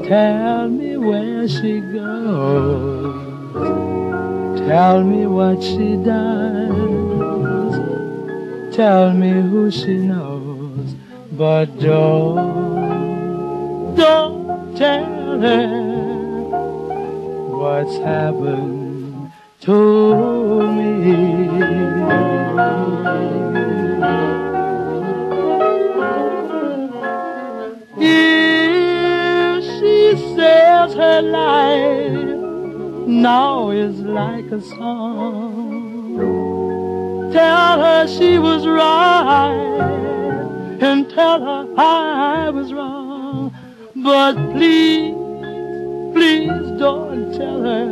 Tell me where she goes. Tell me what she does. Tell me who she knows. But don't tell her what's happened to me. If she says her life now is like a song, tell her she was right and tell her I was wrong. But please, please don't tell her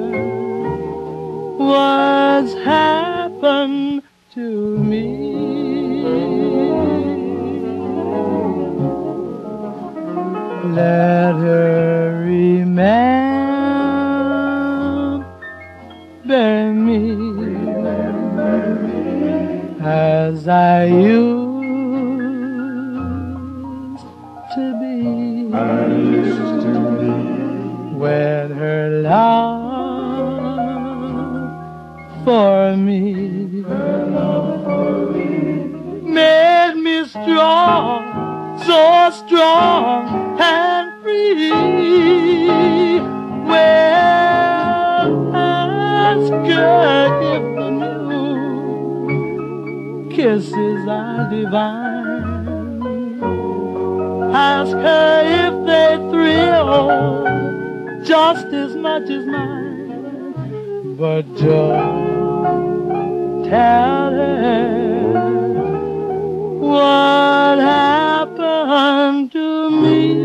what's happened to me. Let her remember me as I used to be. When her love for me made me strong, so strong and free. Well, ask her if the new kisses are divine. Ask her if they thrill just as much as mine. But don't tell her what happened to me.